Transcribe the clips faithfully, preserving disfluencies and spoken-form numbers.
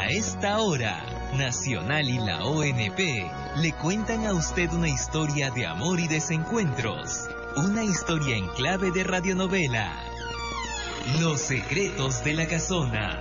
A esta hora, Nacional y la O N P le cuentan a usted una historia de amor y desencuentros. Una historia en clave de radionovela. Los secretos de la casona.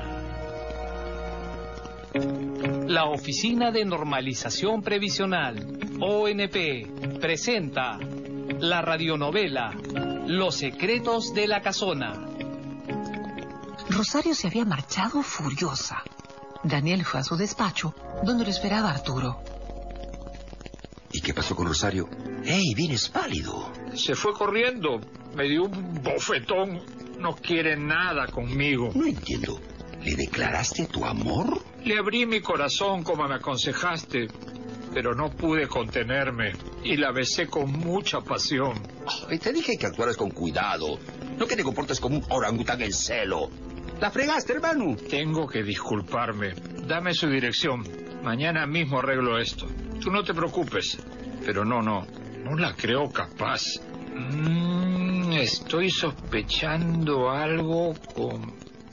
La Oficina de Normalización Previsional, O N P, presenta la radionovela Los secretos de la casona. Rosario se había marchado furiosa. Daniel fue a su despacho, donde lo esperaba Arturo. ¿Y qué pasó con Rosario? ¡Ey, vienes pálido! Se fue corriendo, me dio un bofetón. No quiere nada conmigo. No entiendo. ¿Le declaraste tu amor? Le abrí mi corazón como me aconsejaste, pero no pude contenerme y la besé con mucha pasión. Ay, te dije que actuaras con cuidado, no que te comportes como un orangután en celo. ¿La fregaste, hermano? Tengo que disculparme. Dame su dirección. Mañana mismo arreglo esto. Tú no te preocupes. Pero no, no. No la creo capaz. Mm, estoy sospechando algo con...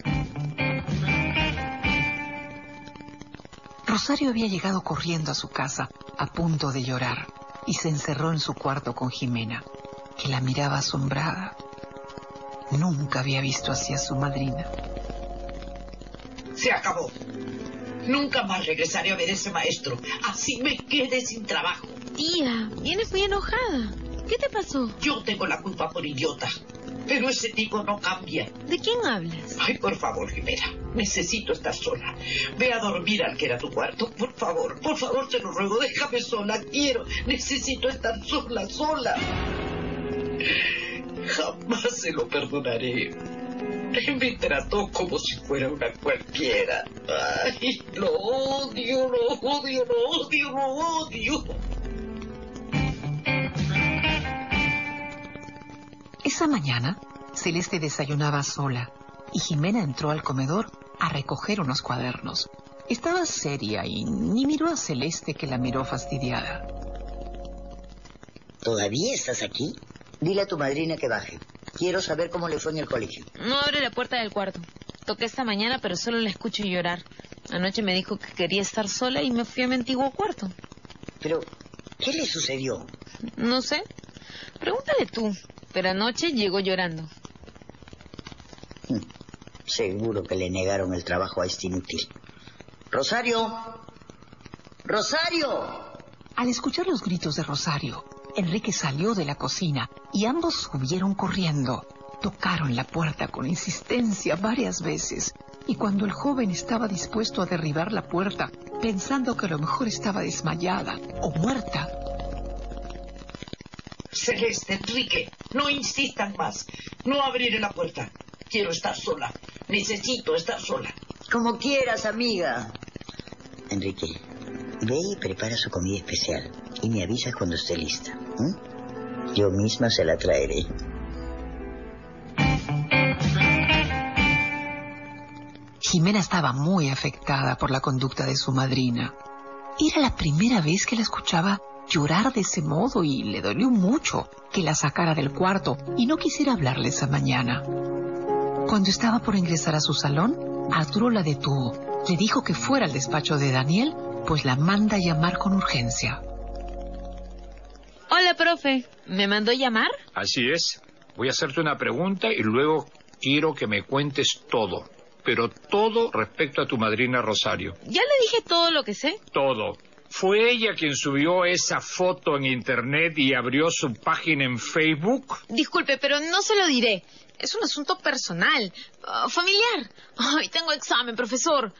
Rosario había llegado corriendo a su casa, a punto de llorar, y se encerró en su cuarto con Jimena, que la miraba asombrada. Nunca había visto así a su madrina. Se acabó. Nunca más regresaré a ver a ese maestro. Así me quedé sin trabajo. Tía, vienes muy enojada. ¿Qué te pasó? Yo tengo la culpa por idiota. Pero ese tipo no cambia. ¿De quién hablas? Ay, por favor, Jimena. Necesito estar sola. Ve a dormir al que era tu cuarto. Por favor, por favor, te lo ruego. Déjame sola. Quiero. Necesito estar sola, sola. Jamás se lo perdonaré. Me trató como si fuera una cualquiera. Ay, lo odio, lo odio, lo odio, lo odio. Esa mañana, Celeste desayunaba sola y Jimena entró al comedor a recoger unos cuadernos. Estaba seria y ni miró a Celeste, que la miró fastidiada. ¿Todavía estás aquí? Dile a tu madrina que baje. Quiero saber cómo le fue en el colegio. No abre la puerta del cuarto. Toqué esta mañana, pero solo la escucho llorar. Anoche me dijo que quería estar sola y me fui a mi antiguo cuarto. Pero, ¿qué le sucedió? No sé. Pregúntale tú. Pero anoche llegó llorando. Seguro que le negaron el trabajo a este inútil. ¡Rosario! ¡Rosario! Al escuchar los gritos de Rosario, Enrique salió de la cocina y ambos subieron corriendo. Tocaron la puerta con insistencia varias veces, y cuando el joven estaba dispuesto a derribar la puerta, pensando que a lo mejor estaba desmayada o muerta... Celeste, Enrique, no insistan más. No abriré la puerta. Quiero estar sola. Necesito estar sola. Como quieras, amiga. Enrique, ve y prepara su comida especial y me avisas cuando esté lista. ¿Mm? Yo misma se la traeré. Jimena estaba muy afectada por la conducta de su madrina. Era la primera vez que la escuchaba llorar de ese modo y le dolió mucho que la sacara del cuarto y no quisiera hablarle esa mañana. Cuando estaba por ingresar a su salón, Arturo la detuvo. Le dijo que fuera al despacho de Daniel, pues la manda a llamar con urgencia. Hola, profe. ¿Me mandó llamar? Así es. Voy a hacerte una pregunta y luego quiero que me cuentes todo. Pero todo respecto a tu madrina Rosario. Ya le dije todo lo que sé. Todo. ¿Fue ella quien subió esa foto en internet y abrió su página en Facebook? Disculpe, pero no se lo diré. Es un asunto personal, uh, familiar. Ay, tengo examen, profesor.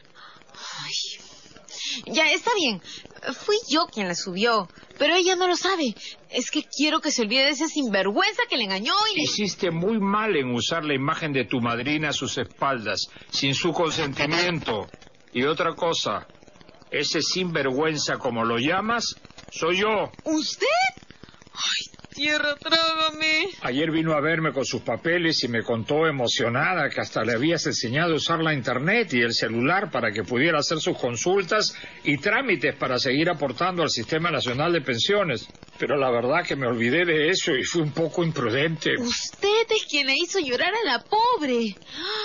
Ay. Ya, está bien. Fui yo quien la subió, pero ella no lo sabe. Es que quiero que se olvide de ese sinvergüenza que le engañó y le... Hiciste muy mal en usar la imagen de tu madrina a sus espaldas, sin su consentimiento. Y otra cosa... Ese sinvergüenza, como lo llamas, soy yo. ¿Usted? Ay, tierra, trágame. Ayer vino a verme con sus papeles y me contó emocionada que hasta le habías enseñado a usar la internet y el celular para que pudiera hacer sus consultas y trámites para seguir aportando al Sistema Nacional de Pensiones. Pero la verdad que me olvidé de eso y fui un poco imprudente. Usted es quien le hizo llorar a la pobre.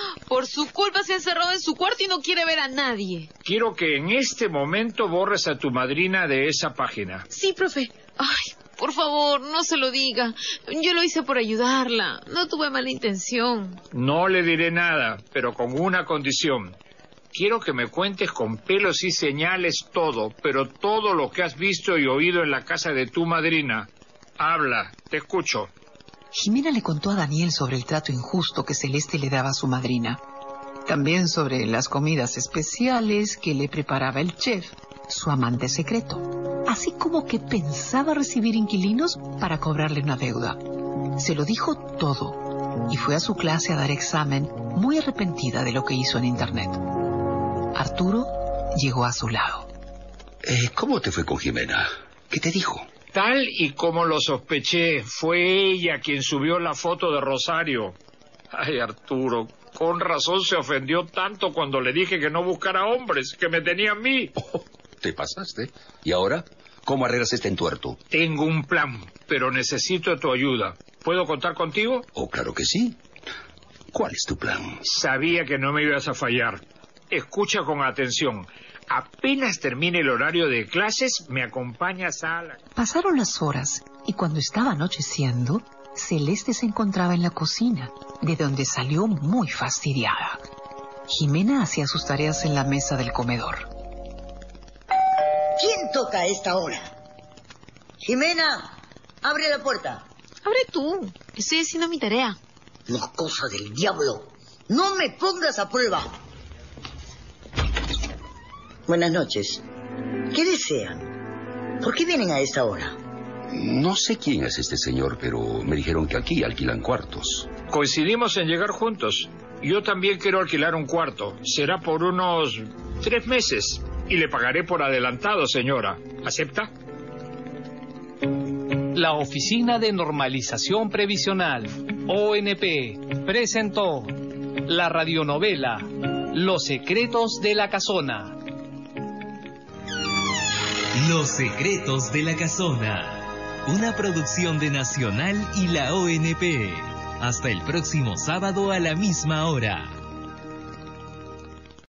Por su culpa se ha encerrado en su cuarto y no quiere ver a nadie. Quiero que en este momento borres a tu madrina de esa página. Sí, profe. Ay, por favor, no se lo diga. Yo lo hice por ayudarla. No tuve mala intención. No le diré nada, pero con una condición. Quiero que me cuentes con pelos y señales todo, pero todo lo que has visto y oído en la casa de tu madrina. Habla, te escucho. Jimena le contó a Daniel sobre el trato injusto que Celeste le daba a su madrina. También sobre las comidas especiales que le preparaba el chef, su amante secreto. Así como que pensaba recibir inquilinos para cobrarle una deuda. Se lo dijo todo y fue a su clase a dar examen, muy arrepentida de lo que hizo en internet. Arturo llegó a su lado. Eh, ¿Cómo te fue con Jimena? ¿Qué te dijo? Tal y como lo sospeché, fue ella quien subió la foto de Rosario. Ay, Arturo, con razón se ofendió tanto cuando le dije que no buscara hombres, que me tenía a mí. Oh, te pasaste. ¿Y ahora? ¿Cómo arreglas este entuerto? Tengo un plan, pero necesito tu ayuda. ¿Puedo contar contigo? Oh, claro que sí. ¿Cuál es tu plan? Sabía que no me ibas a fallar. Escucha con atención. Apenas termine el horario de clases, me acompañas a la... Pasaron las horas y cuando estaba anocheciendo, Celeste se encontraba en la cocina, de donde salió muy fastidiada. Jimena hacía sus tareas en la mesa del comedor. ¿Quién toca a esta hora? Jimena, abre la puerta. Abre tú. Estoy haciendo mi tarea. La cosa del diablo. No me pongas a prueba. Buenas noches. ¿Qué desean? ¿Por qué vienen a esta hora? No sé quién es este señor, pero me dijeron que aquí alquilan cuartos. Coincidimos en llegar juntos. Yo también quiero alquilar un cuarto. Será por unos tres meses. Y le pagaré por adelantado, señora. ¿Acepta? La Oficina de Normalización Previsional, O N P, presentó la radionovela Los Secretos de la Casona. Los Secretos de la Casona, una producción de Nacional y la O N P. Hasta el próximo sábado a la misma hora.